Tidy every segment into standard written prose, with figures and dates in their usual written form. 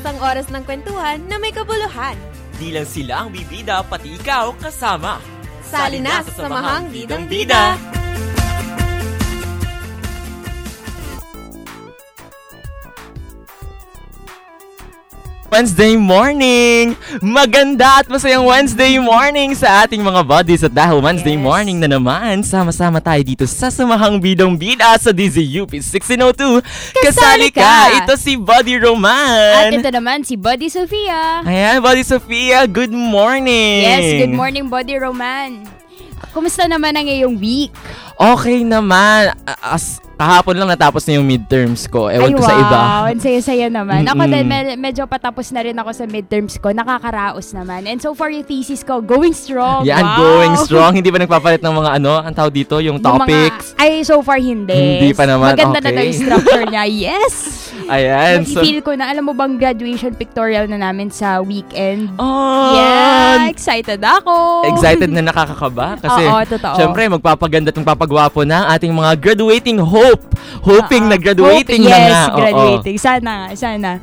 Isang oras ng kwentuhan na may kabuluhan. Di lang sila ang bibida, pati ikaw kasama. Sali na sa Samahang Bidang Bida! Wednesday morning! Maganda at masayang Wednesday morning sa ating mga buddies. At dahil Wednesday morning na naman, sama-sama tayo dito sa Samahang Bidang Bida sa DZUP 1602. Kasali ka! Ito si Buddy Roman. At ito naman si Buddy Sofia. Ayan, Buddy Sofia, good morning! Yes, good morning Buddy Roman. Kumusta naman ang iyong week? Okay naman. Kahapon lang natapos na yung midterms ko. Ewan ko sa iba. Wow, ang saya-saya naman. Ako din, medyo patapos na rin ako sa midterms ko. Nakakaraos naman. And so far, yung thesis ko, going strong. Yan, wow. Going strong. Hindi ba nagpapalit ng mga ang tawag dito, yung topics? So far, hindi. Hindi pa naman, Maganda okay. na daw yung structure niya. Yes! Ayan. Feel ko na, alam mo bang graduation pictorial na namin sa weekend? Oh! Yeah! Excited ako! Excited na nakakakaba. Kasi, oo, totoo. syempre, magpapaganda at magpapagwapo na ating mga graduating Hoping na graduating na nga. Yes, graduating. Sana.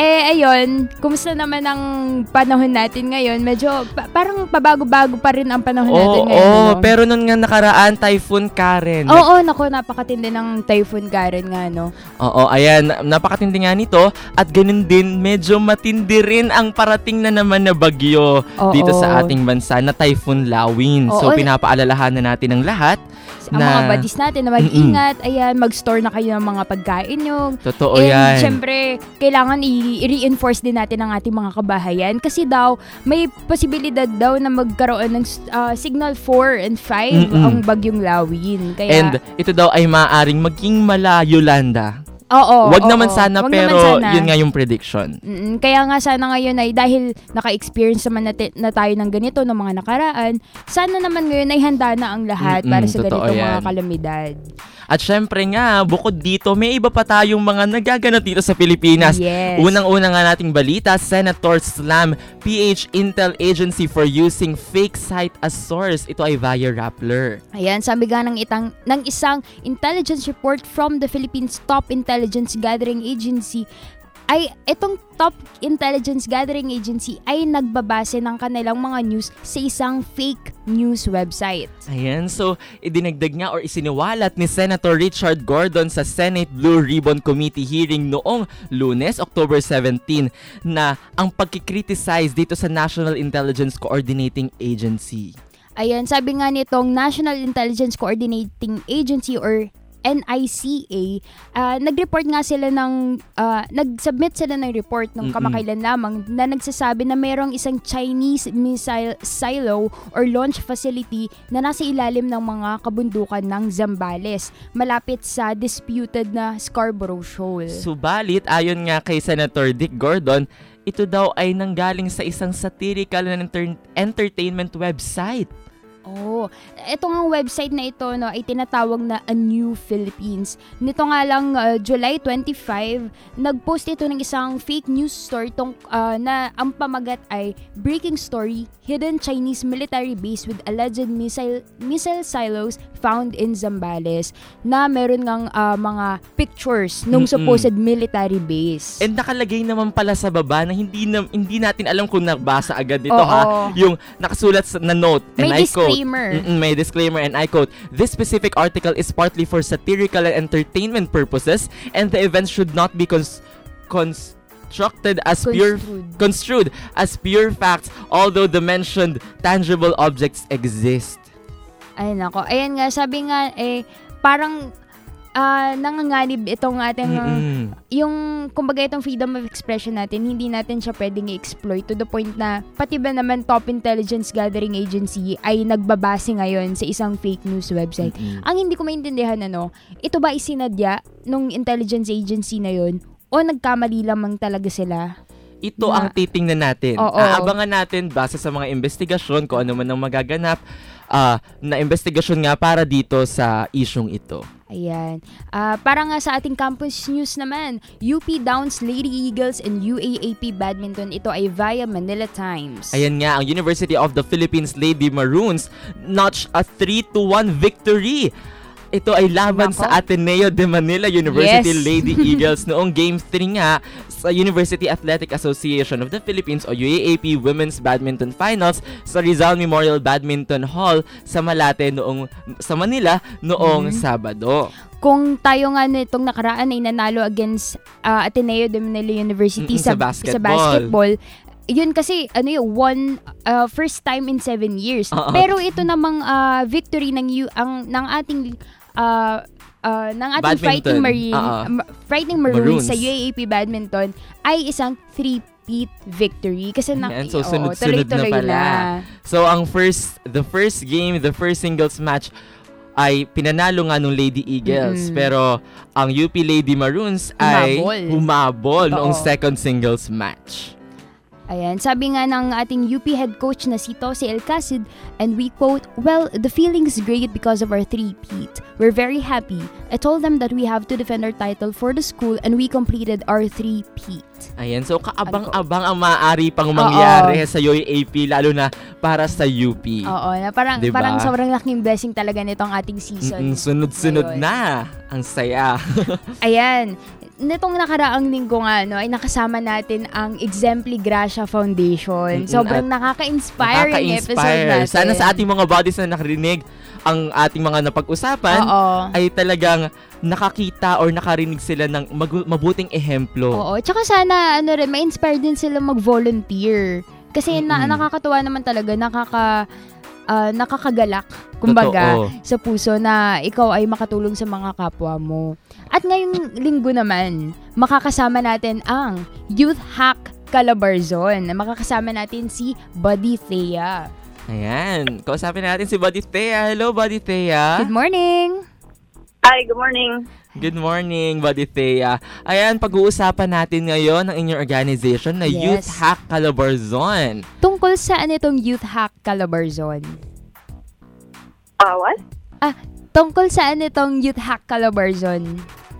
Ayun, kumusta naman ang panahon natin ngayon? Medyo, parang pabago-bago pa rin ang panahon natin ngayon. Oo, pero nun nga nakaraan, Typhoon Karen. Oo, naku, napakatindi ng Typhoon Karen nga, no? Oo, ayan, napakatindi nga nito. At ganun din, medyo matindi rin ang parating na naman na bagyo dito sa ating bansa na Typhoon Lawin. So, pinapaalalahanan natin ang lahat ang mga buddies natin na mag-ingat, ayan, mag-store na kayo ng mga pagkain nyo. Totoo yan. And syempre, kailangan i-reinforce din natin ang ating mga kabahayan kasi daw, may posibilidad daw na magkaroon ng signal 4 and 5 ang bagyong Lawin. Kaya, and ito daw ay maaaring maging malayolanda. Oo. Wag naman sana, pero yun nga yung prediction. Kaya nga sana ngayon ay dahil naka-experience naman na tayo ng ganito ng mga nakaraan, sana naman ngayon ay handa na ang lahat para sa ganitong mga kalamidad. At syempre nga, bukod dito, may iba pa tayong mga nagaganap dito sa Pilipinas. Yes. Unang-una nga nating balita, Senator slam PH Intel Agency for using fake site as source. Ito ay via Rappler. Ayan, sabi nga ng isang intelligence report from the Philippines Top Intelligence Gathering Agency, ay itong Top Intelligence Gathering Agency ay nagbabase ng kanilang mga news sa isang fake news website. Ayan, so idinagdag nga or isiniwalat ni Senator Richard Gordon sa Senate Blue Ribbon Committee hearing noong Lunes, October 17, na ang pagkikriticize dito sa National Intelligence Coordinating Agency. Ayan, sabi nga nitong National Intelligence Coordinating Agency or NICA, nag-report nga sila nag-submit sila ng report nung kamakailan lamang na nagsasabi na mayroong isang Chinese missile silo or launch facility na nasa ilalim ng mga kabundukan ng Zambales, malapit sa disputed na Scarborough Shoal. Subalit, ayon nga kay Senator Dick Gordon, ito daw ay nanggaling sa isang satirical na entertainment website. Oh, ito nga website na ito ay tinatawag na A New Philippines. Nito nga lang July 25, nag-post ito ng isang fake news story na ang pamagat ay Breaking Story, Hidden Chinese Military Base with Alleged Missile Silos Found in Zambales, na meron ngang mga pictures nung supposed military base. And nakalagay naman pala sa baba na hindi natin alam kung nabasa agad dito yung nakasulat na note, and I quote, may disclaimer, and I quote, "This specific article is partly for satirical and entertainment purposes, and the event should not be construed as pure facts, although the mentioned tangible objects exist." Ay nako, ayan nga, sabi nga parang nanganganib itong ating yung kumbaga itong freedom of expression natin, hindi natin siya pwedeng i-exploit to the point na pati ba naman Top Intelligence Gathering Agency ay nagbabase ngayon sa isang fake news website. Ang hindi ko maintindihan ito ba isinadya nung intelligence agency na yon o nagkamali lamang talaga sila? Ito ang titingnan natin. Aabangan natin base sa mga investigasyon kung ano man ang magaganap na investigasyon nga para dito sa isyong ito. Ayan. Para nga sa ating campus news naman, UP downs Lady Eagles and UAAP Badminton. Ito ay via Manila Times. Ayan nga, ang University of the Philippines Lady Maroons notched a 3-1 victory ito ay laban sa Ateneo de Manila University Lady Eagles noong Game 3 nga sa University Athletic Association of the Philippines o UAAP Women's Badminton Finals sa Rizal Memorial Badminton Hall sa Malate sa Manila noong Sabado. Kung tayo nga nitong nakaraan ay nanalo against Ateneo de Manila University sa basketball, yun kasi first time in 7 years. Pero ito namang victory ng ating Fighting Maroons sa UAAP Badminton ay isang 3-peat victory kasi so sunod-sunod na pala. So the first singles match ay pinanalo nga ng Lady Eagles, pero ang UP Lady Maroons ay humabol noong second singles match. Ayan, sabi nga ng ating UP head coach na si Tosi Elcacid, and we quote, "Well, the feeling is great because of our 3-peat. We're very happy. I told them that we have to defend our title for the school and we completed our 3-peat." Ayan, so kaabang-abang ang maaari pang mangyari sa UAAP, lalo na para sa UP. Oo, na parang sobrang laking blessing talaga nitong ating season. Sunod-sunod na. Ang saya. Ayan. Nitong nakaraang linggo nga, ay nakasama natin ang Exempli Gracia Foundation. Sobrang nakaka-inspiring episode natin. Sana sa ating mga bodies na nakarinig ang ating mga napag-usapan, ay talagang nakakita or nakarinig sila ng mabuting ehemplo. Oo. Tsaka sana, ma-inspire din sila mag-volunteer. Kasi nakakatuwa naman talaga, nakakagalak, kumbaga, sa puso na ikaw ay makatulong sa mga kapwa mo. At ngayong linggo naman, makakasama natin ang Youth Hack Calabarzon. Makakasama natin si Buddy Thea. Ayan, kausapin natin si Buddy Thea. Hello, Buddy Thea. Good morning. Hi, good morning. Good morning, Buddy Thea. Ayan, pag-uusapan natin ngayon ang inyong organization na Youth Hack Calabarzon. Tungkol saan itong Youth Hack Calabarzon? What? Tungkol saan itong Youth Hack Calabarzon?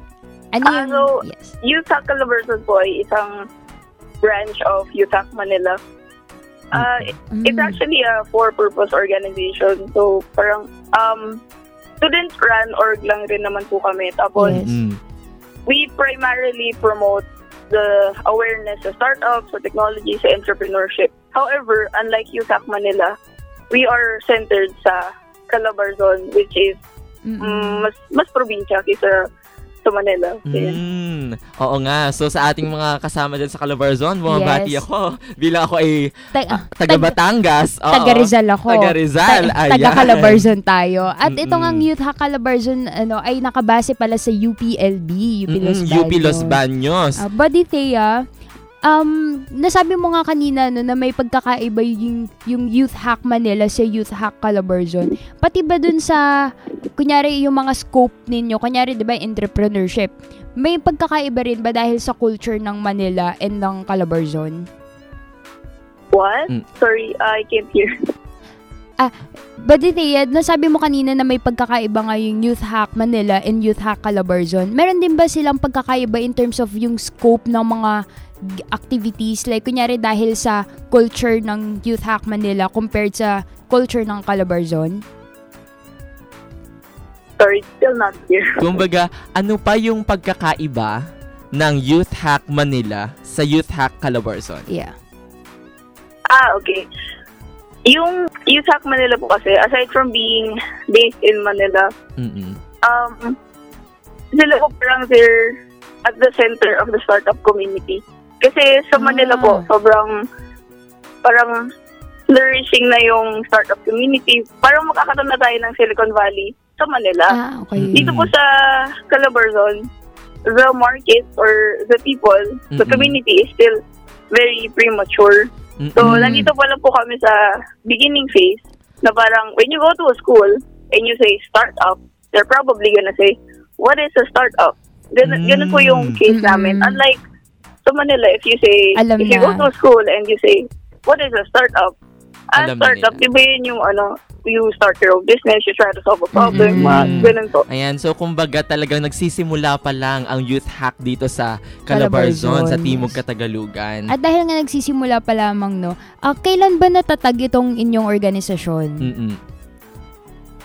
Youth Hack Calabarzon po ay isang branch of Youth Hack Manila. It's actually a for-purpose organization. So, parang student-run org lang rin naman po kami. Tapos, we primarily promote the awareness sa startups, sa technology, sa entrepreneurship. However, unlike Youth Hack Manila, we are centered sa Calabarzon, which is mas probinsya kaysa sa Manila. Oo nga. So sa ating mga kasama dyan sa Calabarzon, bumabati ako. Bilang ako ay taga Batangas. Taga Rizal ako. Taga Rizal. Taga Calabarzon tayo. At itong ang Youth Hack Calabarzon ay nakabase pala sa UPLB, UP Los Baños. Buddy Thea, nasabi mo nga kanina na may pagkakaiba yung Youth Hack Manila sa Youth Hack Calabarzon. Pati ba dun sa, kunyari yung mga scope ninyo, kunyari diba entrepreneurship, may pagkakaiba rin ba dahil sa culture ng Manila and ng Calabarzon? What? Sorry, I can't hear. Buddy Thea, nasabi mo kanina na may pagkakaiba nga yung Youth Hack Manila and Youth Hack Calabarzon. Meron din ba silang pagkakaiba in terms of yung scope ng mga activities? Like, kunyari dahil sa culture ng Youth Hack Manila compared sa culture ng Calabarzon? Sorry, still not here. Kumbaga, ano pa yung pagkakaiba ng Youth Hack Manila sa Youth Hack Calabarzon? Yeah. Okay. Yung Youth Hack Manila po kasi, aside from being based in Manila, sila po parang they're at the center of the startup community. Kasi sa Manila po, sobrang parang flourishing na yung startup community. Parang makakataon na tayo ng Silicon Valley sa Manila. Okay. Dito po sa Calabarzon, the market or the people, the community is still very premature. So, nandito pa lang po kami sa beginning phase na parang when you go to a school and you say startup, they're probably gonna say, what is a startup? Ganun po yung case namin. Unlike sa Manila, if you you go to a school and you say, what is a startup? A startup, diba yun yung you start your own business, you try to solve a problem, ganun po. Ayan, so kumbaga talagang nagsisimula pa lang ang Youth Hack dito sa Calabarzon, sa Timog Katagalugan. At dahil nga nagsisimula pa lamang, kailan ba natatag itong inyong organisasyon?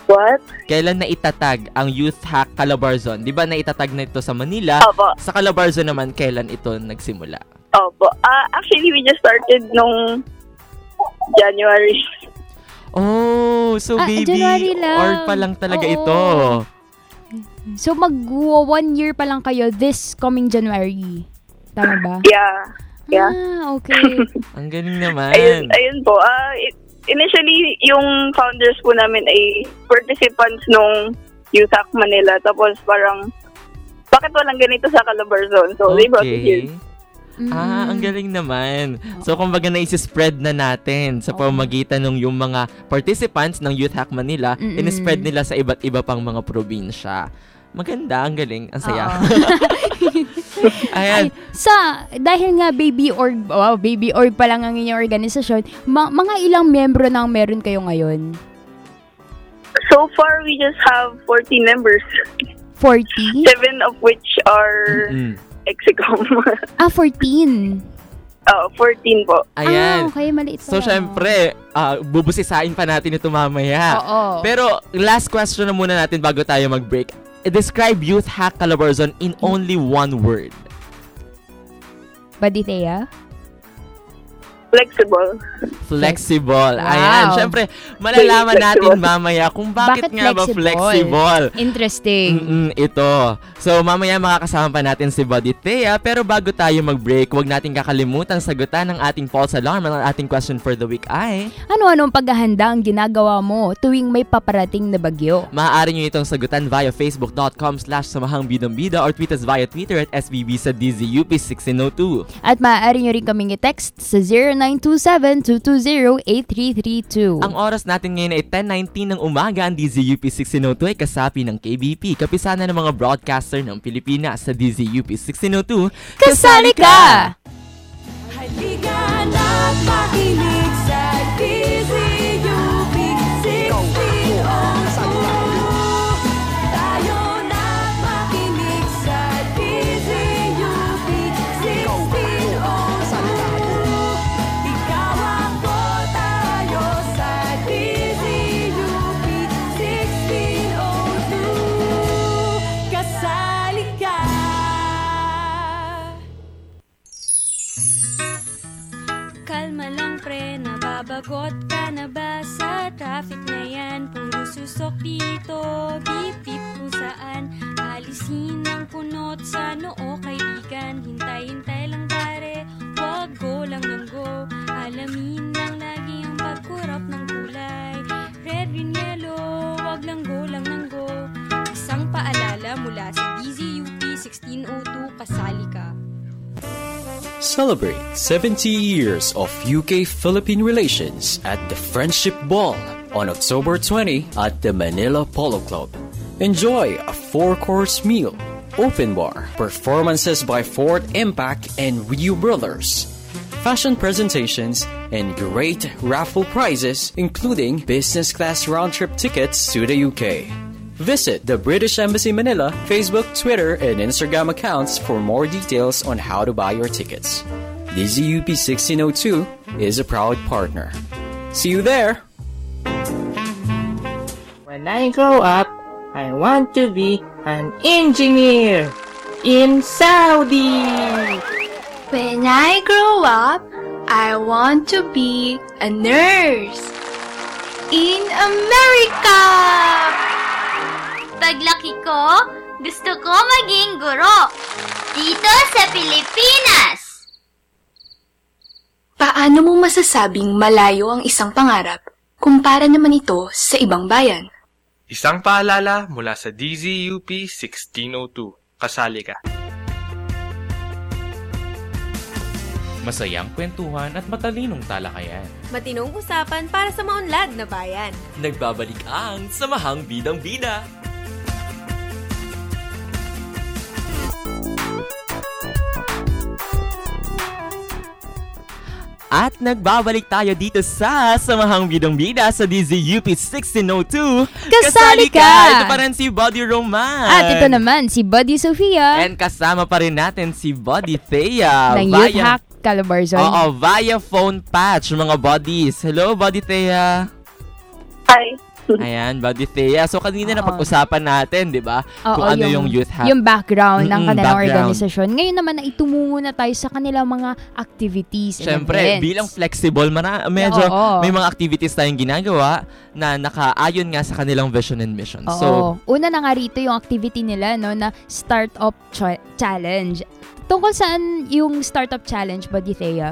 What? Kailan naitatag ang Youth Hack Calabarzon? Di ba naitatag na ito sa Manila? Opo. Sa Calabarzon naman, kailan ito nagsimula? Opo. Actually, we just started nung January. Oh, so baby, January lang. or pa lang talaga ito. So, 1 year pa lang kayo this coming January. Tama ba? Yeah. Okay. Ang galing naman. Ayun po. Initially, yung founders po namin ay participants nung Youth Hack Manila. Tapos parang, bakit walang ganito sa Calabarzon? So, they brought it here. Ang galing naman. So, kumbaga na-spread na natin sa pamamagitan ng yung mga participants ng Youth Hack Manila, in-spread nila sa iba't iba pang mga probinsya. Maganda, ang galing, ang saya. Ayan. Dahil nga baby org pa lang ang inyong organisasyon, mga ilang membro nang meron kayo ngayon? So far, we just have 40 members. 40? 7 of which are Exicom. 14. 14 po. Ayan. Okay, maliit So, syempre, bubusisain pa natin ito mamaya. Oo. Pero, last question na muna natin bago tayo mag-break. Describe Youth Hack Calabarzon in only one word. Badithea? Flexible. Wow. Ayan. Syempre, malalaman natin mamaya kung bakit nga ba flexible. Interesting. Ito. So, mamaya makakasama pa natin si Buddy Thea. Pero bago tayo mag-break, huwag natin kakalimutan sagutan ang ating false alarm. Ang ating question for the week ay... Ano-anong paghahanda ang ginagawa mo tuwing may paparating na bagyo? Maaari nyo itong sagutan via facebook.com/samahangbidambida or tweet us via Twitter at SBB sa DZUP1602. At maaari nyo rin kaming i-text sa 0927-220-8332. Ang oras natin ngayon ay 10:19 ng umaga. Ang DZUP 1602 ay kasapi ng KBP, kapisanan ng mga broadcaster ng Pilipinas. Sa DZUP 1602, kasali ka! Halika na't makinig sa DZUP 1602. Tayo na't makinig sa DZUP 1602. Ikaw ako, tayo sa DZUP 1602. Kasali ka. Kalma lang pre, nababagot ka na ba sa traffic na yan? Puro susok dito, bip-bip kung saan. Alisin ang punot sa noo kaibigan. Hintay-hintay lang pare, wag go lang ng go. Alamin lang lagi ang pagkurap ng kulay. Red, green, yellow, wag lang go lang ng go. Isang paalala mula sa DZUP 1602, kasali ka. Celebrate 70 years of UK-Philippine relations at the Friendship Ball on October 20 at the Manila Polo Club. Enjoy a 4-course meal, open bar, performances by Fort Impact and Rio Brothers, fashion presentations, and great raffle prizes including business class round-trip tickets to the UK. Visit the British Embassy Manila Facebook, Twitter, and Instagram accounts for more details on how to buy your tickets. DZUP 1602 is a proud partner. See you there! When I grow up, I want to be an engineer in Saudi. When I grow up, I want to be a nurse in America. Paglaki ko, gusto ko maging guro dito sa Pilipinas. Paano mo masasabing malayo ang isang pangarap kumpara naman ito sa ibang bayan? Isang paalala mula sa DZUP 1602. Kasali ka. Masayang kwentuhan at matalinong talakayan. Matinong usapan para sa maunlad na bayan. Nagbabalik ang Samahang Bidang Bida. At nagbabalik tayo dito sa Samahang Bidang Bida sa DZUP 1602. Kasali ka! Ito pa rin si Buddy Roman. At ito naman si Buddy Sofia. And kasama pa rin natin si Buddy Thea. Ng Youth Hack Calabarzon. Oo, via phone patch mga buddies. Hello, Buddy Thea. Hi. Ayan, Buddy Thea. So, kanina na pag-usapan natin, di ba? Kung ano yung youth hack. Yung background ng kanilang organisasyon. Ngayon naman na itumungo na tayo sa kanilang mga activities. Siyempre, bilang flexible, medyo may mga activities tayong ginagawa na nakaayon nga sa kanilang vision and mission. So, una na nga rito yung activity nila, no, na Startup Challenge. Tungkol saan yung Startup Challenge, Buddy Thea?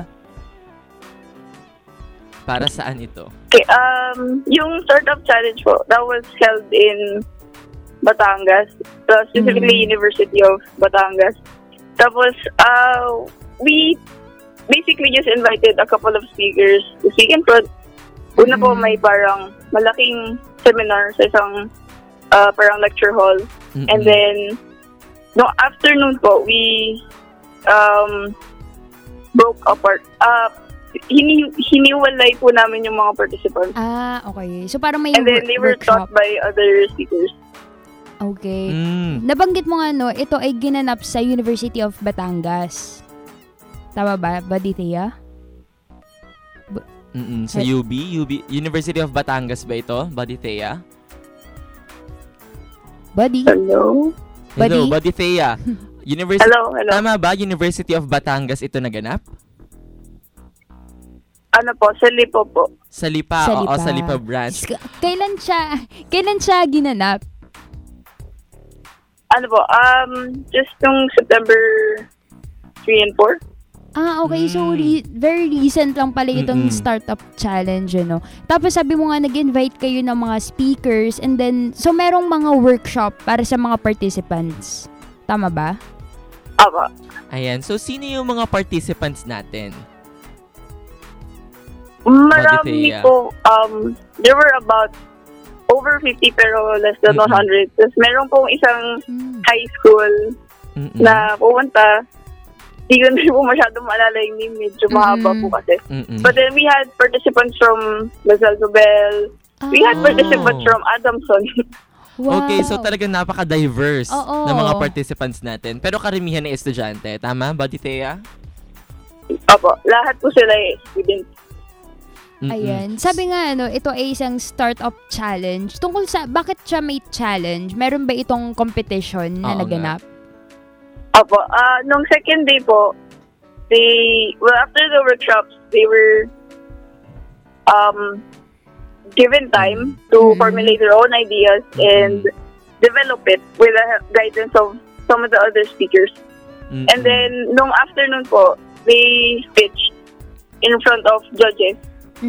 Para saan ito? Okay, yung Startup Challenge po, that was held in Batangas, specifically University of Batangas. Tapos, we basically just invited a couple of speakers to speak in front. Una po, may parang malaking seminar sa isang parang lecture hall. And then, no afternoon po, we broke apart. Hiniwalay po namin yung mga participants. Okay. So, parang may and then they were taught by other speakers. Okay. Nabanggit mo nga, no, ito ay ginanap sa University of Batangas. Tama ba, Buddy Thea? Sa UB? University of Batangas ba ito, Buddy Thea? Buddy? Hello? Hello, Buddy Thea. Hello. Tama ba, University of Batangas ito naganap? Ano po? Sa Lipa po. Sa Lipa. Oo, sa Lipa branch. Kailan siya ginanap? Ano po? Just nung September 3 and 4. Okay. So, very recent lang pala itong Startup Challenge, no? Tapos sabi mo nga, nag-invite kayo ng mga speakers and then, so merong mga workshop para sa mga participants. Tama ba? Apa. Ayan. So, sino yung mga participants natin? Marami po. There were about over 50 pero less than 100. Tapos meron pong isang high school na pumunta. Hindi ko na po masyadong maalala yung name. Medyo mahaba po kasi. But then we had participants from Lasal Zobel. We had participants from Adamson. Wow. Okay, so talagang napaka-diverse ng mga participants natin. Pero karamihan na estudyante. Tama, Buddy Thea? Opo. Lahat po sila students. Ayan. Sabi nga, ito ay isang startup challenge. Tungkol sa, bakit siya may challenge? Meron ba itong competition na naganap? Opo. Nung second day po, after the workshops, they were given time to formulate their own ideas and develop it with the guidance of some of the other speakers. And then, nung afternoon po, they pitched in front of judges.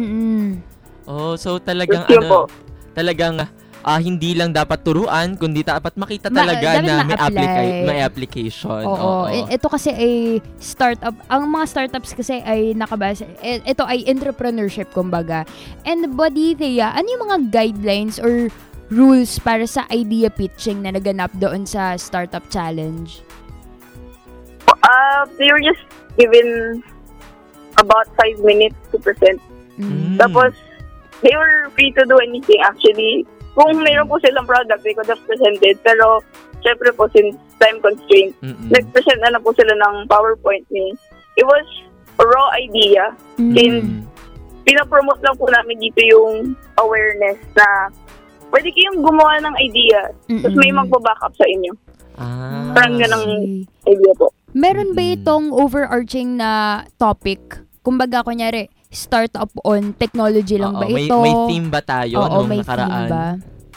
So talagang hindi lang dapat turuan, kundi dapat makita talaga na may application. Ito kasi ay startup. Ang mga startups kasi ay nakabase. Ito ay entrepreneurship, kumbaga. And Buddy Thea, ano yung mga guidelines or rules para sa idea pitching na naganap doon sa Startup Challenge? They were just given about 5 minutes to present. Tapos, they were free to do anything actually. Kung mayroon po silang product, they could have presented. Pero, syempre po, since time constraint, nag-present na po sila ng PowerPoint ni. It was a raw idea. Since, pinapromote lang po namin dito yung awareness na pwede kayong gumawa ng idea. Tapos may magbaback up sa inyo. Parang ganang idea po. Meron ba itong overarching na topic? Kumbaga, kunyari, startup on technology lang ba ito? May theme ba tayo nung nakaraan?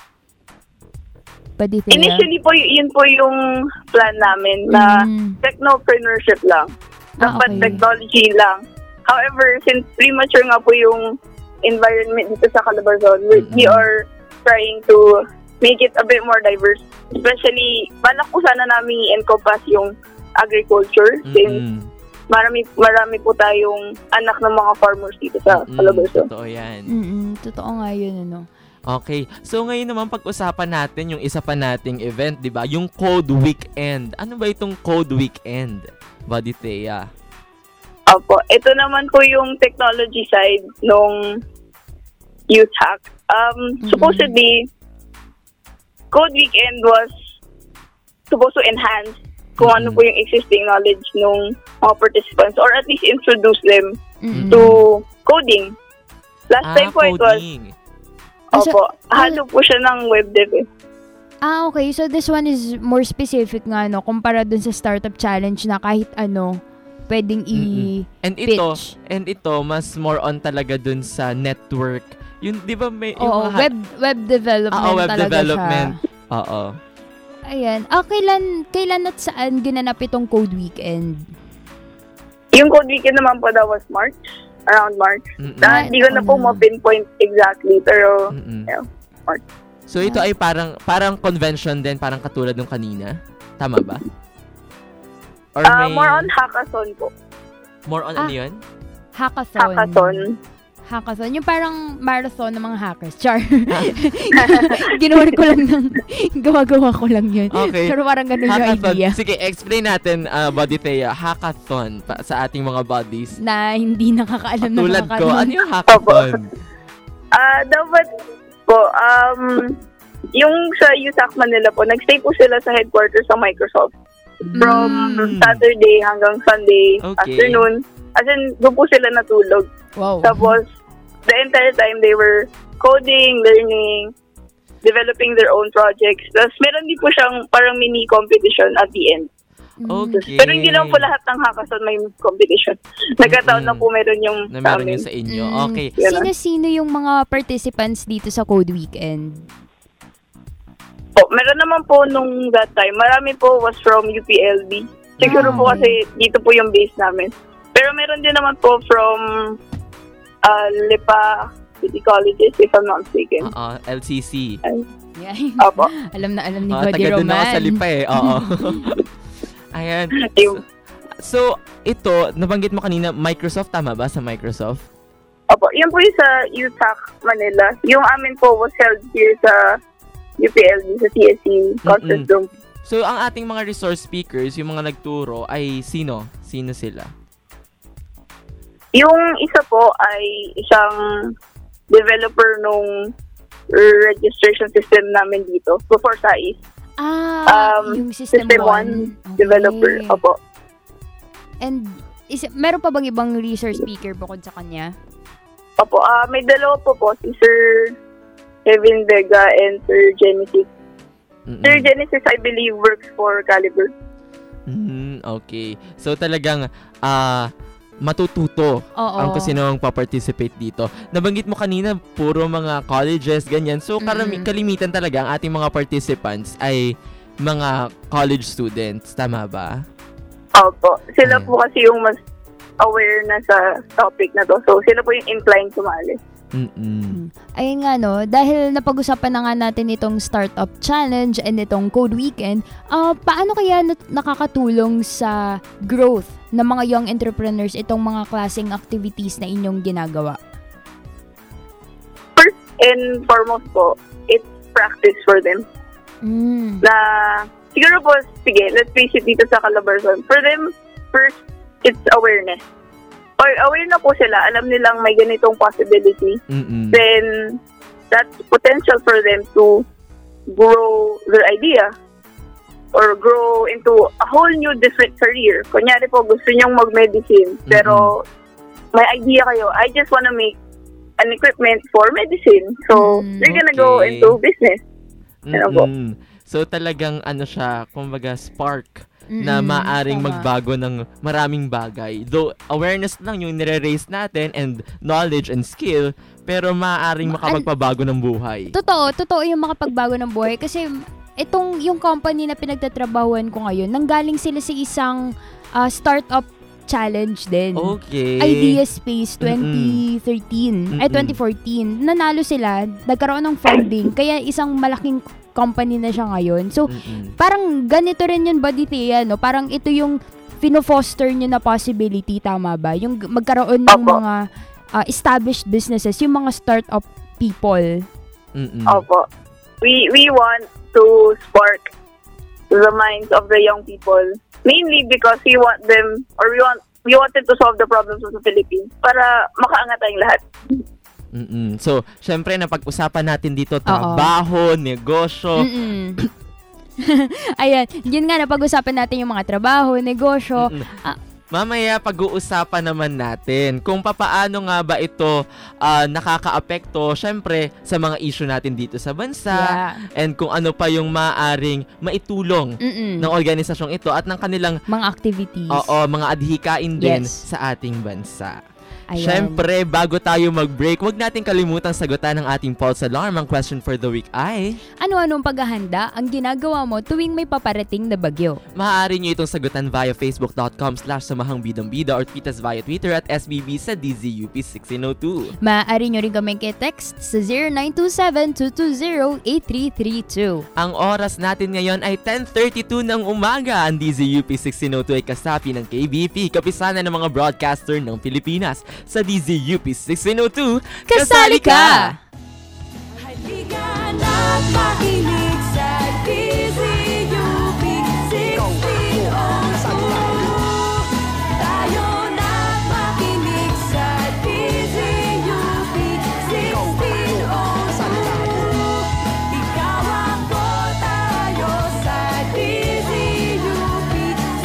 Initially po, yun po yung plan namin na technopreneurship lang. Dapat technology lang. However, since premature nga po yung environment dito sa Calabarzon, we are trying to make it a bit more diverse. Especially, balak po sana namin i-encompass yung agriculture since marami po tayong anak ng mga farmers dito sa Calabarzon. Totoo yan. Totoo nga yun, Okay. So, ngayon naman pag-usapan natin yung isa pa nating event, di ba? Yung Code Weekend. Ano ba itong Code Weekend, Buddy Thea? Opo. Ito naman po yung technology side nung Youth Hack. Supposedly, Code Weekend was supposed to enhance kung ano po yung existing knowledge ng mga participants or at least introduce them to coding. Last time po coding. it was Opo. Halo po siya ng web dev eh. Okay. So, this one is more specific nga, no? Kumpara dun sa Startup Challenge na kahit ano, pwedeng i-pitch. And ito, mas more on talaga dun sa network. Yung, di ba may... web development web talaga development. siya. Oo. Ayan. Kailan at saan ginanap itong Code Weekend? Yung Code Weekend naman po daw was March. Around March. Hindi ko na po ma-pinpoint exactly, pero March. So ito ay parang convention din, parang katulad ng kanina. Tama ba? Or more on hackathon po. More on ano yun? Hackathon. Yung parang marathon ng mga hackers. Char. Gawa ko lang yun. Okay. Pero parang ganun yung idea. Sige, explain natin, Buddy Thea, hackathon sa ating mga buddies. Na hindi nakakaalam na tulad ko, ano yung hackathon? Dapat po, yung sa USAC Manila po, nagstay po sila sa headquarters sa Microsoft. From Saturday hanggang Sunday afternoon. As in, doon po sila natulog. Wow. Tapos, the entire time they were coding, learning, developing their own projects. Tapos, meron din po siyang parang mini competition at the end. Okay. Pero hindi lang po lahat ng hackathon may competition. Nagkataon na po meron yung sa inyo. Okay. Sino-sino yung mga participants dito sa Code Weekend? Meron naman po nung that time. Marami po was from UPLB. Siguro po kasi dito po yung base namin. Pero meron din naman po from Lipa City Colleges, if I'm not mistaken. LCC. Opo. Alam ni Buddy Roman. Taga doon ako sa Lipa eh. Oo. Ayan. So, ito, nabanggit mo kanina, Microsoft, tama ba sa Microsoft? Opo. Yun po yung sa USAC Manila. Yung amin po was held here sa UPLB, sa TSC Conference Room. So, ang ating mga resource speakers, yung mga nagturo, ay sino? Sino sila? Yung isa po ay isang developer nung registration system namin dito, before SAIS. Yung System 1 developer. Opo. And meron pa bang ibang resource speaker bukod sa kanya? Opo. May dalawa po si Sir Kevin Vega and Sir Genesis. Sir Genesis, I believe, works for Caliber. Okay. So talagang matututo ang kung sino ang pa-participate dito. Nabanggit mo kanina, puro mga colleges, ganyan. So, kalimitan talaga ang ating mga participants ay mga college students. Tama ba? Opo. Sila po kasi yung mas aware na sa topic na to. So, sila po yung inclined sumali. Ayun nga no, dahil napag-usapan na nga natin itong Startup Challenge and itong Code Weekend, paano kaya nakakatulong sa growth ng mga young entrepreneurs itong mga klaseng activities na inyong ginagawa? First and foremost po, it's practice for them. Na, siguro po, let's face it dito sa Calabarzon. For them, first, it's awareness. Or aware na po sila, alam nilang may ganitong possibility, then that's potential for them to grow their idea or grow into a whole new different career. Kunyari po, gusto nyong mag-medicine, pero may idea kayo, I just wanna make an equipment for medicine. So, you're gonna go into business. So, talagang siya, kumbaga spark na maaring magbago ng maraming bagay. Though awareness lang yung nire-raise natin and knowledge and skill, pero maaring makapagpabago ng buhay. Totoo yung makapagbago ng buhay kasi yung company na pinagtatrabahuan ko ngayon, nanggaling sila sa isang startup challenge din. Okay. Idea Space 2013, 2014. Nanalo sila, nagkaroon ng funding, kaya isang malaking company na siya ngayon. So, parang ganito rin yun, Buddy Thea, no? Parang ito yung fino-foster nyo na possibility, tama ba? Yung magkaroon ng mga established businesses, yung mga startup people. Opo. We want to spark the minds of the young people, mainly because we want them, or we wanted to solve the problems of the Philippines para makaangat tayong lahat. So, syempre, napag-usapan natin dito trabaho, negosyo. Ayan, yun nga, napag-usapan natin yung mga trabaho, negosyo. mamaya pag-uusapan naman natin kung papaano nga ba ito nakakaapekto syempre sa mga issue natin dito sa bansa and kung ano pa yung maaring maitulong ng organisasyong ito at ng kanilang mga activities. Mga adhikain din sa ating bansa. Siyempre, bago tayo mag-break, huwag natin kalimutang sagutan ng ating Pulse Alarm. Ang question for the week ay... Ano-anong paghahanda ang ginagawa mo tuwing may paparating na bagyo? Maaari nyo itong sagutan via facebook.com/samahangbidang-bida or tweet us via Twitter at SBB sa DZUP1602. Maaari nyo rin kami text sa 0927-220-8332. Ang oras natin ngayon ay 10:32 ng umaga. Ang DZUP1602 ay kasapi ng KBP, kapisanan ng mga broadcaster ng Pilipinas. Sa DZUP 1602, kasali ka! Halika na't makinig sa DZUP 1602. Tayo na't makinig sa DZUP 1602. Ikaw ako, tayo sa DZUP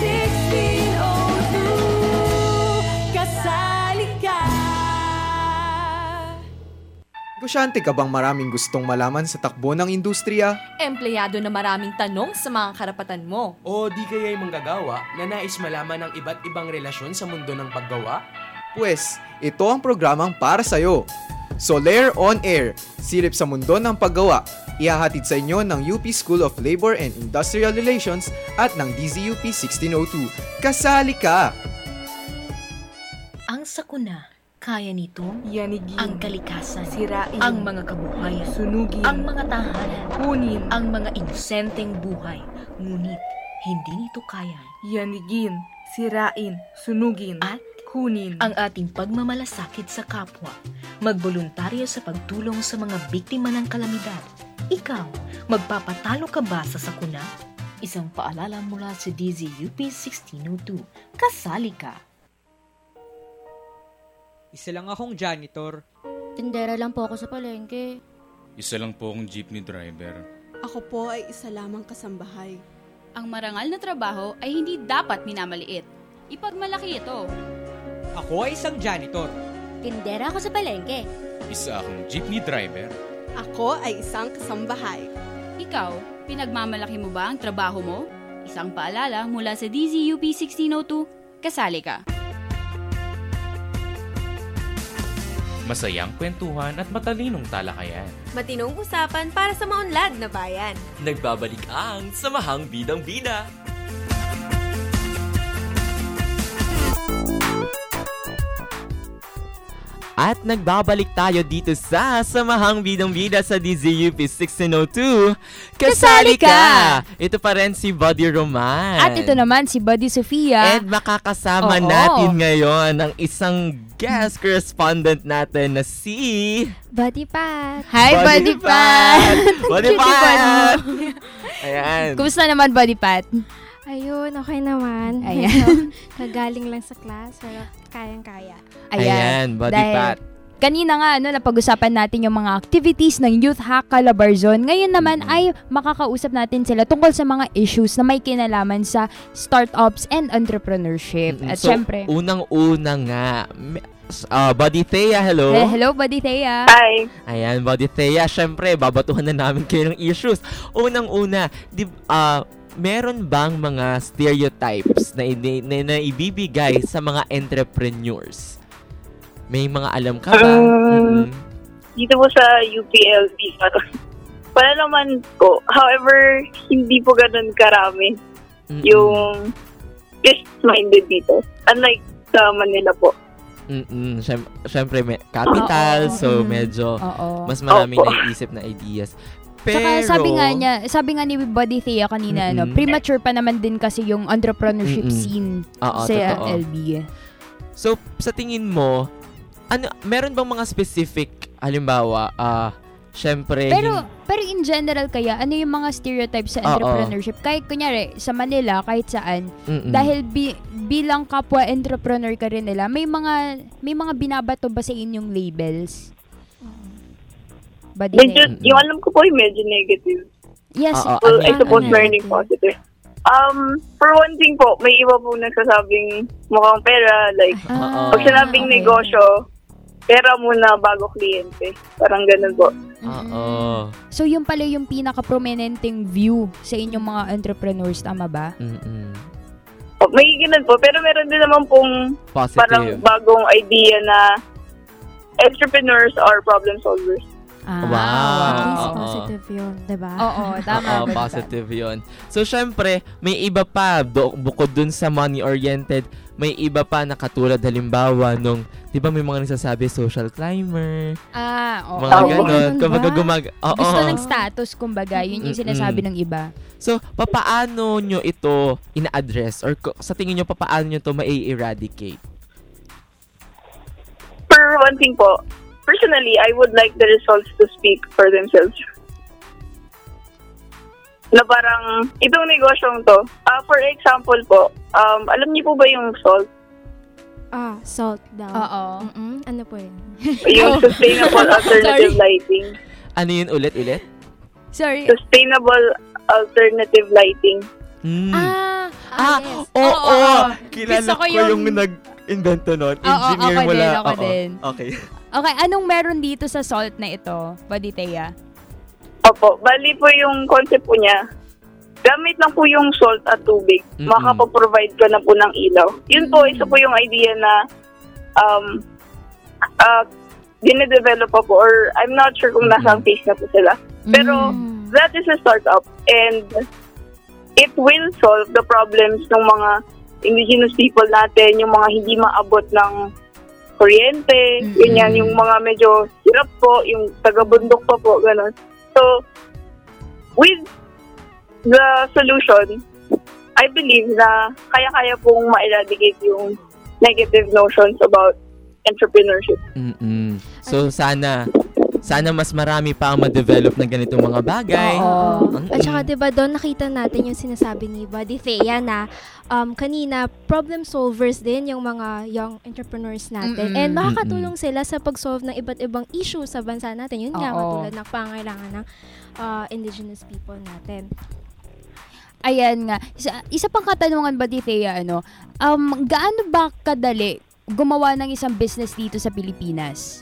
1602. Kasali ka! Negosyante ka bang maraming gustong malaman sa takbo ng industriya? Empleyado na maraming tanong sa mga karapatan mo. O di kaya'y manggagawa na nais malaman ang iba't ibang relasyon sa mundo ng paggawa? Pues, ito ang programang para sa'yo. Soler on Air, silip sa mundo ng paggawa. Ihahatid sa inyo ng UP School of Labor and Industrial Relations at ng DZUP 1602. Kasali ka! Ang sakuna, kaya nitong yanigin ang kalikasan, sirain ang mga kabuhayan, sunugin ang mga tahanan, kunin ang mga inosenteng buhay. Ngunit hindi nito kaya yanigin, sirain, sunugin at kunin ang ating pagmamalasakit sa kapwa. Magboluntaryo sa pagtulong sa mga biktima ng kalamidad. Ikaw, magpapatalo ka ba sa sakuna? Isang paalala mula sa DZUP 1602. Kasali ka! Isa lang akong janitor. Tindera lang po ako sa palengke. Isa lang po akong jeepney driver. Ako po ay isa lamang kasambahay. Ang marangal na trabaho ay hindi dapat minamaliit. Ipagmalaki ito. Ako ay isang janitor. Tindera ako sa palengke. Isa akong jeepney driver. Ako ay isang kasambahay. Ikaw, pinagmamalaki mo ba ang trabaho mo? Isang paalala mula sa DZUP 1602. Kasali ka! Masayang kwentuhan at matalinong talakayan. Matinong usapan para sa maunlad na bayan. Nagbabalik ang Samahang Bidang-Bida. At nagbabalik tayo dito sa Samahang Bidang-Bida sa DZUP 1602. Kasali ka! Ito pa rin si Buddy Roman. At ito naman si Buddy Sofia. And makakasama natin ngayon ang isang guest correspondent natin na si... Buddy Pat. Hi, Buddy Pat! Buddy Pat! Ayan. Kumusta naman, Buddy Pat? Ayun, okay naman. Ayan. Kagaling lang sa class, pero kayang-kaya. Ayan, Buddy Pat. Kanina nga, napag-usapan natin yung mga activities ng Youth Hack Calabarzon. Ngayon naman ay makakausap natin sila tungkol sa mga issues na may kinalaman sa startups and entrepreneurship. At syempre, unang-una nga, Buddy Thea, hello. Hello, Buddy Thea. Hi. Ayan, Buddy Thea, syempre, babatuhan na namin kayo ng issues. Unang-una, meron bang mga stereotypes na ibibigay sa mga entrepreneurs? May mga alam ka ba? Dito po sa UPLB, wala naman po. However, hindi po ganun karami yung business-minded dito. Unlike sa Manila po. Siyempre, may capital, so medyo mas maraming naiisip na ideas. Pero, saka sabi nga ni Buddy Thea kanina, premature pa naman din kasi yung entrepreneurship scene sa LB. So, sa tingin mo, meron bang mga specific, halimbawa, syempre... Pero in general kaya, ano yung mga stereotypes sa entrepreneurship? Kahit kunyari, sa Manila, kahit saan, dahil bilang kapwa entrepreneur ka rin nila, may mga binabato ba sa inyong labels? Medyo, yung alam ko po yung medyo negative. Yes. I suppose learning positive. For one thing po, may iba po nagsasabing mukhang pera. Like, pag sinabing negosyo, pera muna bago kliyente. Parang ganun po. So, yun pala yung pinaka-prominenteng view sa inyong mga entrepreneurs, tama ba? May ganun po. Pero meron din naman pong positive, parang bagong idea na entrepreneurs are problem solvers. Wow. At least positive yun, diba? Oo, tama. Positive yun. So, syempre, may iba pa, bukod dun sa money-oriented, may iba pa na katulad halimbawa nung, di ba may mga nagsasabi, social climber. Mga ganon. Kumbaga gusto ng status, kumbaga. Yun yung sinasabi ng iba. So, papaano nyo ito ina-address? Or sa tingin nyo, papaano nyo ito ma-eradicate? For one thing po, personally, I would like the results to speak for themselves. Na parang, itong negosyong to, for example po, alam niyo po ba yung salt? Salt daw. Oo. Ano po yun? Yung sustainable alternative lighting. Ano yun ulit? Sorry. Sustainable alternative lighting. Yes. Oo. Kilala ko yung nag-invento nun. Engineer ako mula. Ako din. Okay. Okay, anong meron dito sa salt na ito, Buddy Thea? Opo, bali po yung concept po niya. Gamit lang po yung salt at tubig. Makapaprovide ka na po ng ilaw. Yun po, isa po yung idea na dine-develop pa po, or I'm not sure kung nasa phase na po sila. Pero that is a startup and it will solve the problems ng mga indigenous people natin, yung mga hindi maabot ng kuryente, ganyan, yung mga medyo hirap po, yung taga-bundok pa po, gano'n. So, with the solution, I believe na kaya-kaya pong ma-eradicate yung negative notions about entrepreneurship. So, sana mas marami pa ang ma-develop ng ganitong mga bagay. At saka diba doon nakita natin yung sinasabi ni Buddy Thea na kanina problem solvers din yung mga young entrepreneurs natin. And makakatulong sila sa pag-solve ng iba't ibang issue sa bansa natin. Yun nga katulad ng pangailangan ng indigenous people natin. Ayan nga. Isa pang katanungan, Buddy Thea, gaano ba kadali gumawa ng isang business dito sa Pilipinas?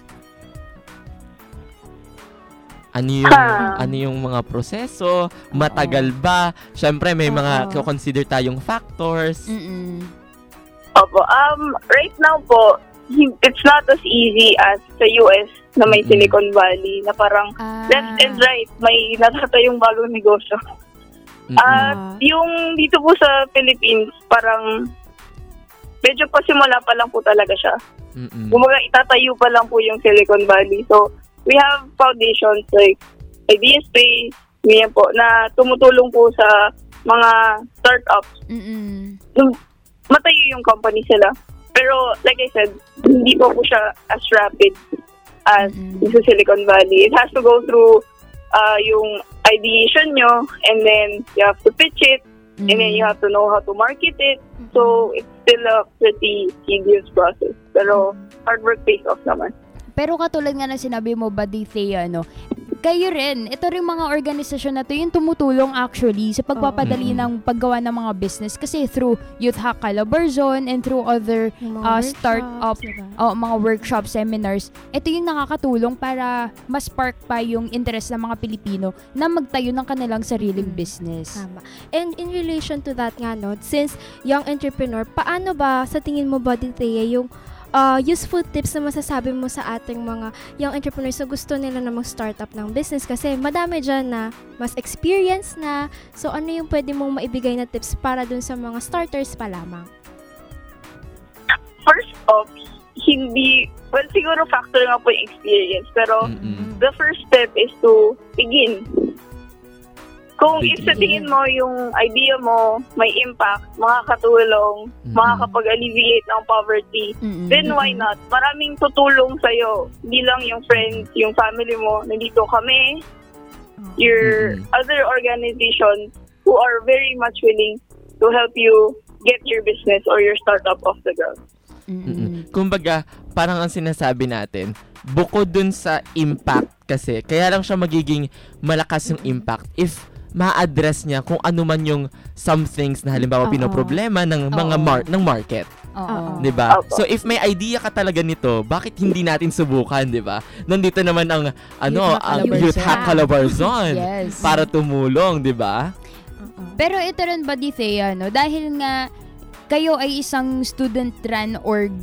Ano yung mga proseso? Matagal ba? Syempre, may mga consider tayong factors. Opo. Right now po, it's not as easy as sa US na may Silicon Valley na parang left and right, may natatayong bagong negosyo. At yung dito po sa Philippines, parang medyo pasimula pa lang po talaga siya. Kumbaga, itatayo pa lang po yung Silicon Valley. So, we have foundations like Idea Space, ganyan po, na tumutulong po sa mga startups. Matayo yung company sila. Pero, like I said, hindi po siya as rapid as sa Silicon Valley. It has to go through yung ideation nyo, and then you have to pitch it, and then you have to know how to market it. So, it's still a pretty tedious process. Pero, hard work pays off naman. Pero katulad nga na sinabi mo, Buddy Thea, kayo rin, ito rin mga organisasyon na to, yung tumutulong actually sa pagpapadali ng paggawa ng mga business. Kasi through Youth Hack Calabarzon and through other startup, mga workshop, seminars, ito yung nakakatulong para ma-spark pa yung interest ng mga Pilipino na magtayo ng kanilang sariling business. Tama. And in relation to that nga, since young entrepreneur, paano ba sa tingin mo, Buddy Thea, yung useful tips na masasabi mo sa ating mga young entrepreneurs na gusto nila na mag-startup ng business? Kasi madami dyan na mas experience na. So, ano yung pwede mong maibigay na tips para dun sa mga starters pa lamang? First off, siguro factor nga po yung experience. Pero, the first step is to begin. Kung sa tingin mo yung idea mo may impact, makakatulong, makakapag-alleviate ng poverty, then why not? Maraming tutulong sa'yo. Hindi lang yung friends, yung family mo. Nandito kami, your other organizations who are very much willing to help you get your business or your startup off the ground. Kumbaga, parang ang sinasabi natin, bukod dun sa impact kasi, kaya lang siya magiging malakas yung impact if ma-address niya kung ano man yung some things na halimbawa pinoproblema ng mga ng market. 'Di ba? So if may idea ka talaga nito, bakit hindi natin subukan, 'di ba? Nandito naman ang Youth Hack Calabarzon para tumulong, 'di ba? Pero ito rin ba Thea, no? Dahil nga kayo ay isang student-run org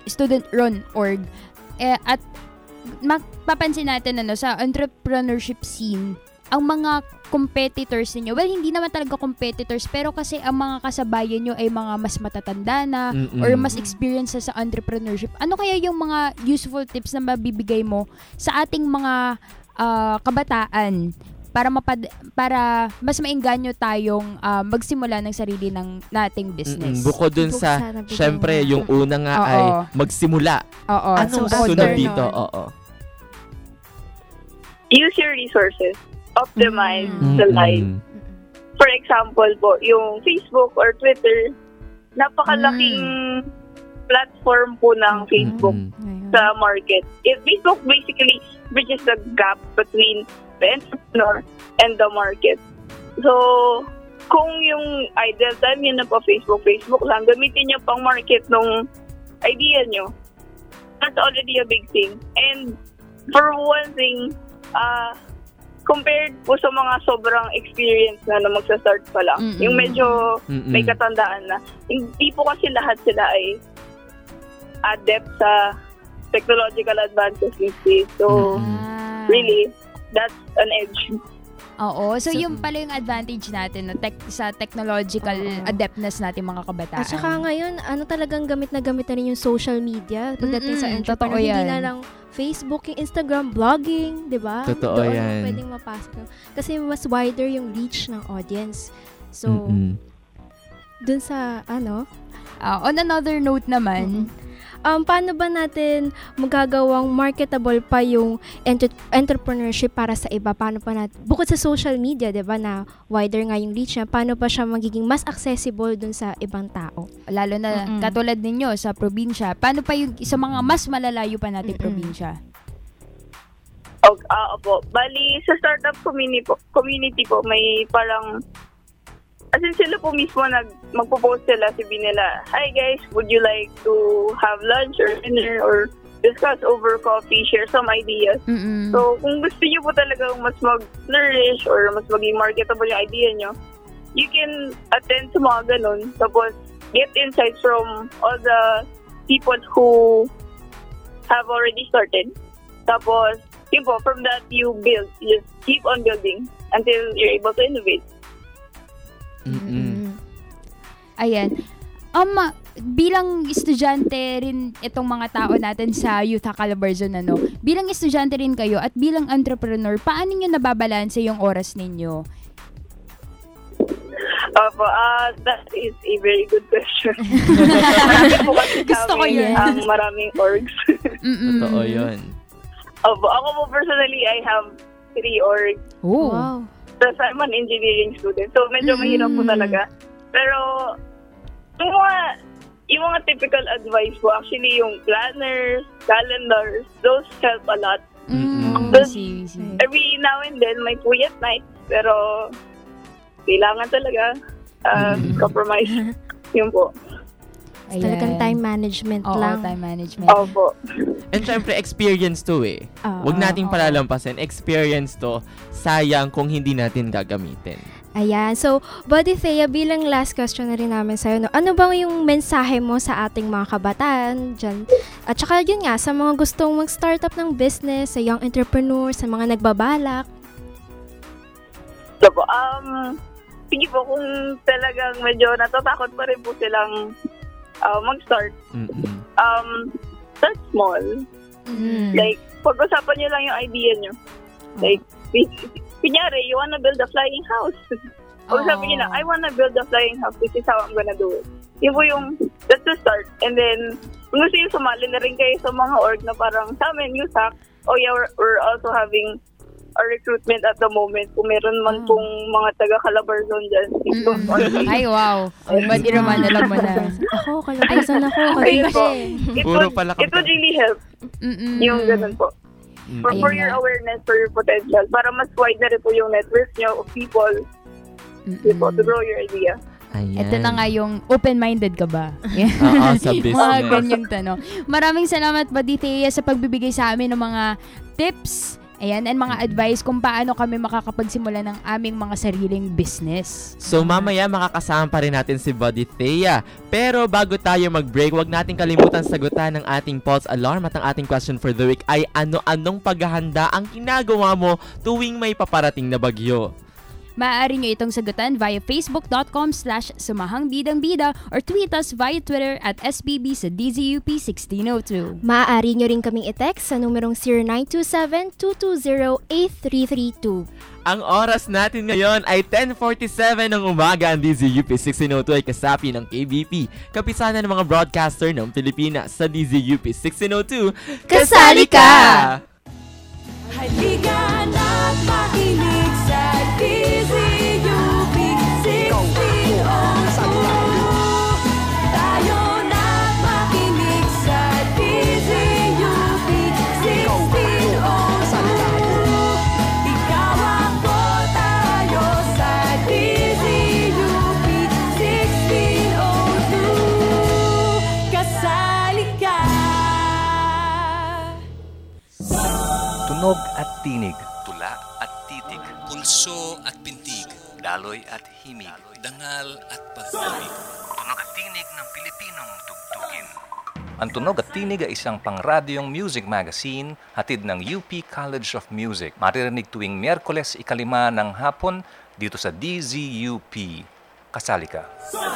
at mapapansin natin sa entrepreneurship scene, ang mga competitors niyo, well, hindi naman talaga competitors, pero kasi ang mga kasabayan nyo ay mga mas matatanda na or mas experienced sa entrepreneurship. Ano kaya yung mga useful tips na mabibigay mo sa ating mga kabataan para mas maengganyo tayong magsimula ng sarili ng nating business? Bukod dun sa, syempre, yung una nga ay magsimula. Anong sunod dito? Use your resources. Optimize the life. For example po, yung Facebook or Twitter, napakalaking platform po ng Facebook sa market. Facebook basically bridges the gap between the entrepreneur and the market. So, kung yung idle time yun na po Facebook lang, gamitin nyo pang market nung idea nyo. That's already a big thing. And for one thing, compared po sa mga sobrang experience na magsa-start pa lang, yung medyo may katandaan na, hindi po kasi lahat sila ay adept sa technological advances these days. So, really, that's an edge. Oo. So, yung pala yung advantage natin sa technological adeptness natin mga kabataan. At saka ngayon, talagang gamit na rin yung social media pagdating sa entrepreneur. Hindi na lang Facebook, yung Instagram, blogging, di ba? Totoo doon yan. Pwedeng mapasok. Kasi mas wider yung reach ng audience. So, dun sa, on another note naman, paano ba natin magagawang marketable pa yung entrepreneurship para sa iba? Paano pa natin, bukod sa social media, di ba, na wider nga yung reach niya, paano pa siya magiging mas accessible dun sa ibang tao? Lalo na katulad ninyo sa probinsya. Paano pa yung sa mga mas malalayo pa nating probinsya? Opo. Bali, sa startup community po, may parang as in sila po mismo magpo-post sila, sabi nila, "Hi guys, would you like to have lunch or dinner or discuss over coffee, share some ideas?" So, kung gusto niyo po talagang mas mag-flourish or mas maging marketable yung idea niyo, you can attend sa mga ganun. Tapos, get insights from all the people who have already started. Tapos, yun po, from that you build. You just keep on building until you're able to innovate. Ayan. Bilang estudyante rin itong mga tao natin sa Youth Hack Calabarzon, bilang estudyante rin kayo at bilang entrepreneur, paano nyo nababalanse yung oras ninyo? That is a very good question. Gusto ko yun. Maraming orgs. Totoo yun. Ako po personally, I have 3 orgs. Oh. Wow. Tapos I'm an engineering student. So, medyo mahirap po talaga. Pero, yung mga typical advice po, actually, yung planners, calendars, those help a lot. Every now and then, may puyat night. Pero, kailangan talaga compromise. Yun po. Talagang time management lang. Time management. Opo. And syempre, experience to Huwag nating palalampasin. Experience to, sayang kung hindi natin gagamitin. Ayan. So, Buddy Thea, bilang last question na rin namin sa'yo, ano bang yung mensahe mo sa ating mga kabataan dyan? At saka yun nga, sa mga gustong mag-startup ng business, sa young entrepreneurs, sa mga nagbabalak? So, sige po, kung talagang medyo natatakot pa rin po silang mag-start. Start small. Like, pag-usapan nyo lang yung idea nyo. Like, kunyari, you wanna build a flying house. Pag-usapan nyo lang, I wanna build a flying house. This is how I'm gonna do it. Yun po yung, that's the start. And then, kung gusto nyo sumali na rin kayo sa mga org na parang sa amin, Youth Hack, we're also having a recruitment at the moment. Kung meron man pong mga taga-Calabarzon dyan. Ay, wow. Ba't naman, alam mo na. Ako, Calabarzon ako. It would really help. Yung ganun po. For your awareness, for your potential. Para mas wide na rin po yung network nyo of people To grow your idea. Ayan. Ito na nga yung open-minded ka ba? Sa business. Mga ganyang tanong. Maraming salamat, Buddy Thea, sa pagbibigay sa amin ng mga tips, and mga advice kung paano kami makakapagsimula ng aming mga sariling business. So mamaya makakasama pa rin natin si Buddy Thea. Pero bago tayo mag-break, wag natin kalimutan sagutan ng ating Pulse Alarm at ang ating question for the week ay ano-anong paghahanda ang ginagawa mo tuwing may paparating na bagyo? Maaari nyo itong sagutan via facebook.com/sumahangbidang-bida or tweet us via Twitter at SBB sa DZUP1602. Maaari nyo rin kaming i-text sa numerong 0927-220-8332. Ang oras natin ngayon ay 10:47 ng umaga. Ang DZUP 1602 ay kasapi ng KBP, kapisanan ng mga broadcaster ng Pilipinas. Sa DZUP 1602, kasali ka! Halika na't makinig sa DZUP 1602. Tayo na't makinig sa DZUP 1602. Ikaw ako, tayo sa DZUP 1602. Kasali ka. Tunog at tinig, tula at titig, pulso at pintig, daloy at himig, dangal at pag-ibig. Tunog at tinig ng Pilipinong tugtugin. Ang Tunog at Tinig ay isang pangradyong music magazine hatid ng UP College of Music. Maririnig tuwing Miyerkules 5 ng hapon dito sa DZUP. Kasali ka.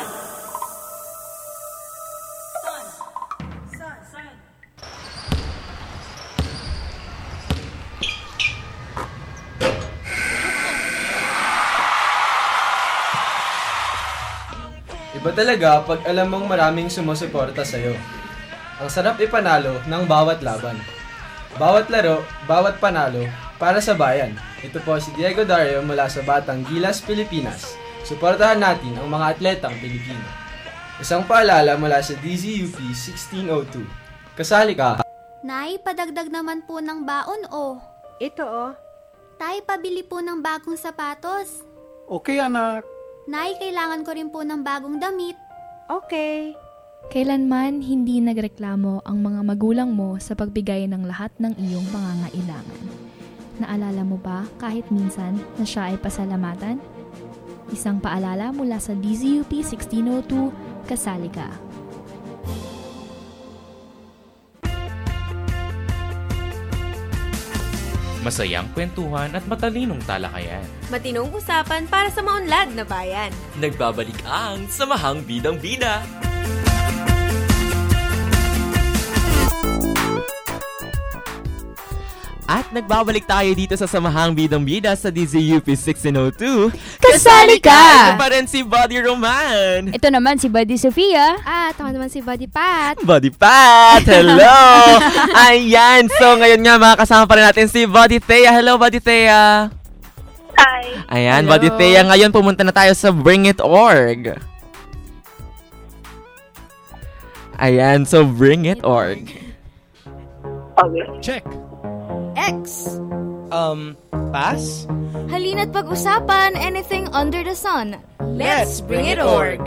Iba talaga pag alam mong maraming sumusuporta sa'yo. Ang sarap ipanalo ng bawat laban. Bawat laro, bawat panalo, para sa bayan. Ito po si Diego Dario mula sa Batang Gilas, Pilipinas. Suportahan natin ang mga atletang Pilipino. Isang paalala mula sa DZUP 1602. Kasali ka. Nay, padagdag naman po ng baon Ito Tay, pabili po ng bagong sapatos. Okay, anak. Nay, kailangan ko rin po ng bagong damit. Okay. Kailanman hindi nagreklamo ang mga magulang mo sa pagbigay ng lahat ng iyong pangangailangan. Naalala mo ba kahit minsan na siya ay pasalamatan? Isang paalala mula sa DZUP 1602, kasali ka. Masayang kwentuhan at matalinong talakayan. Matinong usapan para sa maunlad na bayan. Nagbabalik ang Samahang Bidang-Bida. At nagbabalik tayo dito sa Samahang Bidang-Bida sa DZUP 1602. Kasali ka! Ito pa rin si Buddy Roman. Ito naman si Buddy Sofia. At ako naman si Buddy Pat. Buddy Pat! Hello! Ayan! So ngayon nga makakasama pa rin natin si Buddy Thea. Hello, Buddy Thea! Hi! Ayan, Hello. Buddy Thea. Ngayon pumunta na tayo sa Bring It Org. Ayan, so Bring It Org. Okay. Check. X. Pass? Halina't pag-usapan anything under the sun. Let's bring it org.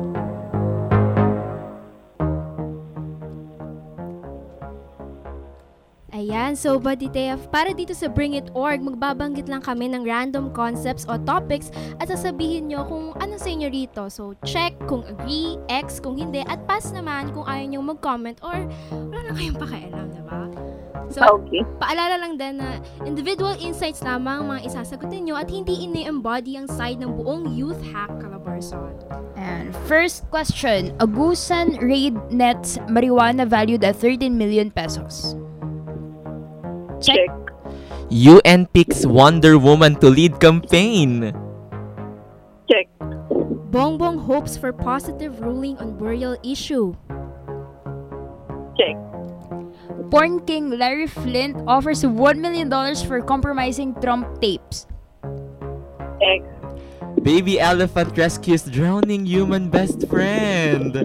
Ayan, so Buddy Thea, para dito sa Bring It Org, magbabanggit lang kami ng random concepts o topics at sasabihin nyo kung ano sa inyo rito. So, check kung agree, X kung hindi, at pass naman kung ayaw nyo mag-comment or wala na kayong pakialam, diba? So, okay. Paalala lang din na individual insights lamang mga isasagutin nyo at hindi ini-embody ang side ng buong youth hack Calabarzon. And first question, Agusan raid nets marijuana valued at 13 million pesos. Check. UN picks Wonder Woman to lead campaign. Check. Bongbong hopes for positive ruling on burial issue. Check. Porn king Larry Flint offers $1 million for compromising Trump tapes. X. Baby elephant rescues drowning human best friend.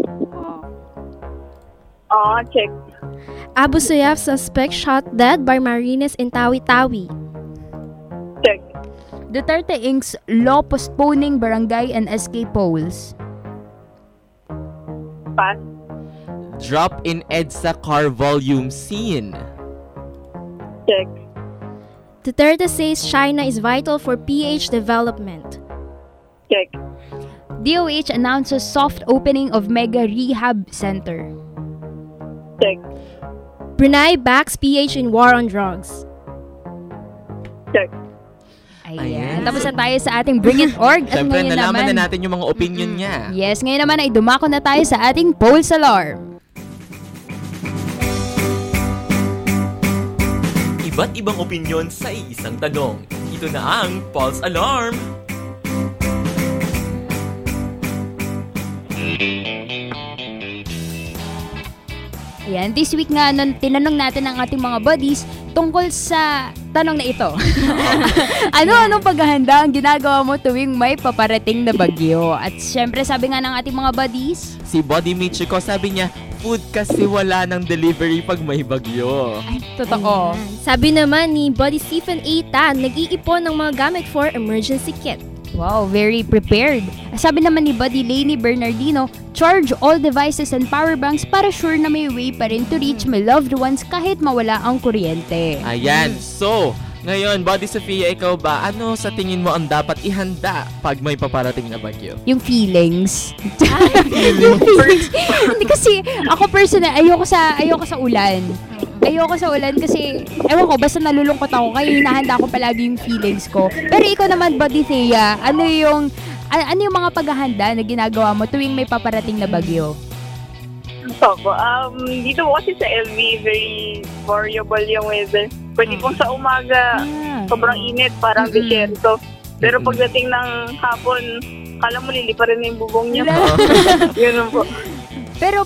Check. Abu Sayyaf suspect shot dead by Marines in Tawi-Tawi. Check. Duterte Inc.'s law postponing barangay and SK polls. Pass. Drop in EDSA car volume seen. Check. Duterte says China is vital for PH development. Check. DOH announces soft opening of mega rehab center. Check. Brunei backs PH in war on drugs. Check. Ayan. Tapos na tayo sa ating Bring It Org. At Siyempre, ngayon nalaman naman, na natin yung mga opinion niya. Yes, ngayon naman ay dumako na tayo sa ating Pulse Alarm. Iba't ibang opinion sa isang tanong. Ito na ang Pulse Alarm! Ayan, this week nga, tinanong natin ang ating mga buddies tungkol sa tanong na ito. Ano-anong paghahanda ang ginagawa mo tuwing may paparating na bagyo? At syempre, sabi nga ng ating mga buddies, si Body Michiko sabi niya, food kasi wala ng delivery pag may bagyo. Ay, totoo. Ayan. Sabi naman ni Body Stephen A. Tan, nag-iipon ng mga gamit for emergency kit. Wow, very prepared. Sabi naman ni Buddy Lainey Bernardino, charge all devices and power banks para sure na may way pa rin to reach my loved ones kahit mawala ang kuryente. Ayan, so, ngayon, Buddy Sofia, ikaw ba, ano sa tingin mo ang dapat ihanda pag may paparating na bagyo? Yung feelings. Yung feelings. Hindi kasi, ako personal, ayoko sa ulan. Ayoko sa ulan kasi, ewan ko, basta nalulungkot ako, kaya hinahanda ko palagi yung feelings ko. Pero ikaw naman, Buddy Thea, ano yung mga paghahanda na ginagawa mo tuwing may paparating na bagyo? Dito po kasi sa LV, very variable yung weather. Pwede pong sa umaga, sobrang init, parang desierto. Pero pagdating ng hapon, kala mo lili pa rin yung bubong niya. Yun po. Pero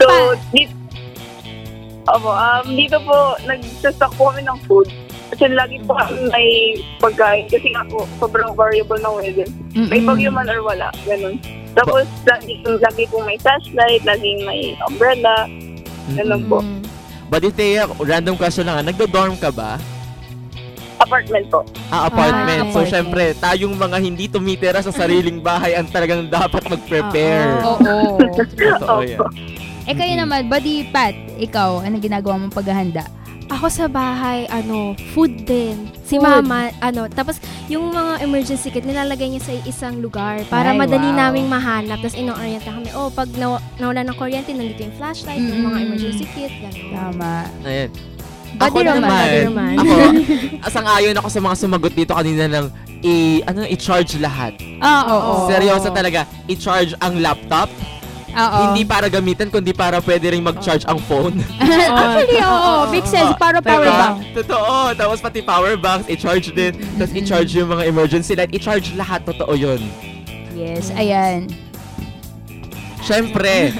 dito po, nagsastock po kami ng food. Kasi lagi po kami may pagkain. Kasi nga po, sobrang variable ng weather. May bagyo man or wala. Ganun. Tapos, lagi po may flashlight, laging may umbrella. Ganun po. Buddy Thea, random question lang, nagdo-dorm ka ba? Apartment po. Apartment. So, syempre, tayong mga hindi tumitira sa sariling bahay ang talagang dapat mag-prepare. Oo. Totoo yan. Kayo naman, Buddy Pat, ikaw, ano ginagawa mong paghahanda? Ako sa bahay, food din. Si Food. Mama, tapos yung mga emergency kit, nilalagay niya sa isang lugar para madali naming mahanap. Tapos ino-orient na kami, pag nawala ng kuryente, nandito yung flashlight, yung mga emergency kit, gano'n. Tama. Ayan. Buddy Roman. Ako, asang-ayon ako sa mga sumagot dito kanina ng i-charge lahat. Oo. Seryoso talaga, i-charge ang laptop. Hindi para gamitan, kundi para pwede rin mag-charge ang phone. Actually, makes sense. Para power bank. Totoo. Tapos pati power banks, i-charge din. Tapos i-charge yung mga emergency light. I-charge lahat. Totoo yun. Yes, ayan. Siyempre,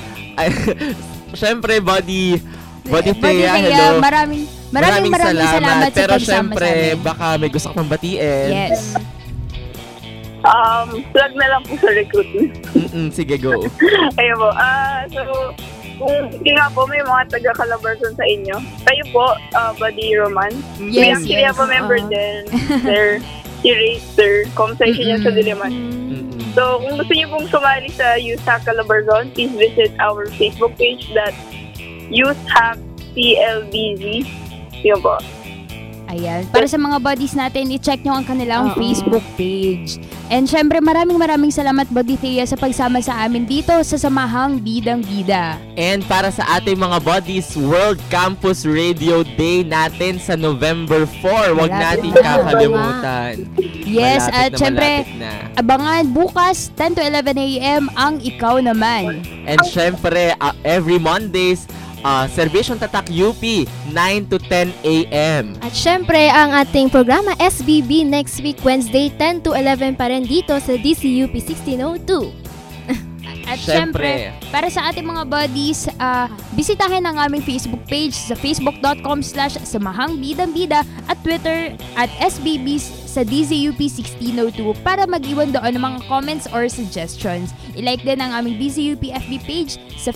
Buddy Thea, hello. Maraming salamat Pero sa pagsama siyempre, sa amin. baka may gusto kang batiin. Yes. Plug na lang po sa recruitment. Sige, go. Ayun po. So, kung hindi nga po may mga taga-Calabarzon sa inyo, kayo po, Buddy Roman. We actually have a member din. Si Ray, sir. Conversation niya sa Diliman. So, kung gusto niyo pong sumali sa Youth Hack Calabarzon, please visit our Facebook page that Youth Hack CLBZ. Yun po. Ayan. Para sa mga buddies natin, i-check nyo ang kanilang Facebook page. And syempre, maraming salamat, Buddy Thea, sa pagsama sa amin dito sa Samahang Bidang Bida. And para sa ating mga buddies, World Campus Radio Day natin sa November 4. Huwag natin kakalimutan. Yes, Malapit at syempre, abangan bukas, 10 to 11 a.m. ang Ikaw Naman. And syempre, every Mondays, Serbisyong Tatak UP, 9 to 10 a.m. At syempre, ang ating programa SBB next week, Wednesday, 10 to 11 pa rin dito sa DCUP 1602. At syempre, para sa ating mga buddies, bisitahin ang aming Facebook page sa facebook.com/samahangbidambida at Twitter at SBB sa DZUP 1602 para mag-iwan doon ng mga comments or suggestions. I-like din ang aming DZUP FB page sa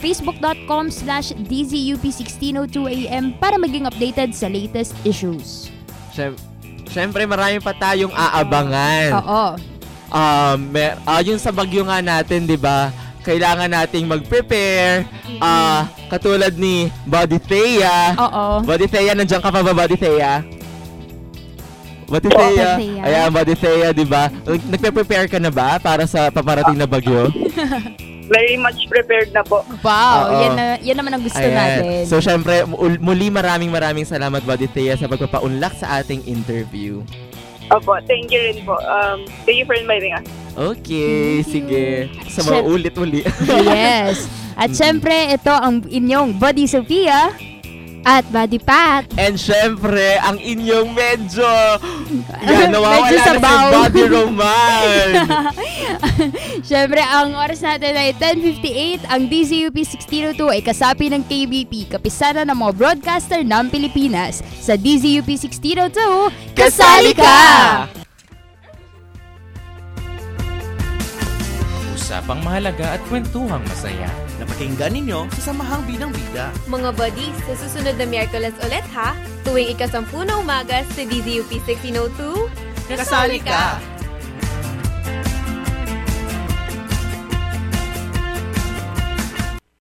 facebook.com/DZUP 1602 AM para maging updated sa latest issues. syempre marami pa tayong aabangan. Oo. Yung sa bagyo nga natin, di ba? Kailangan nating mag-prepare. Katulad ni Buddy Thea. Oo. Buddy Thea, nandiyan ka pa ba, Buddy Thea? Buddy Thea. Ayan, Buddy Thea, di ba? Nagpe-prepare ka na ba para sa paparating na bagyo? Very much prepared na po. Wow, yan naman ang gusto natin. So, syempre, muli maraming salamat, Buddy Thea, sa pagpapaunlak sa ating interview. Opo, thank you rin po. Thank you for inviting us. Okay, sige. Sa mga ulit-uli. Yes. At syempre, ito ang inyong Buddy Sophia at Buddy Pat. And syempre, ang inyong medyo nawawala medyo na si Buddy Roman. Syempre, ang oras natin ay 10:58. Ang DZUP 1602 ay kasapi ng KBP, kapisanan ng mga broadcaster ng Pilipinas. Sa DZUP 1602, kasali ka! Usapang mahalaga at kwentuhang masaya. Napakinggan ninyo sa Samahang Bidang Bida. Mga buddies, sa susunod na Miyerkules ulit ha, tuwing 10:00 na umaga sa DZUP 1602, kasali ka!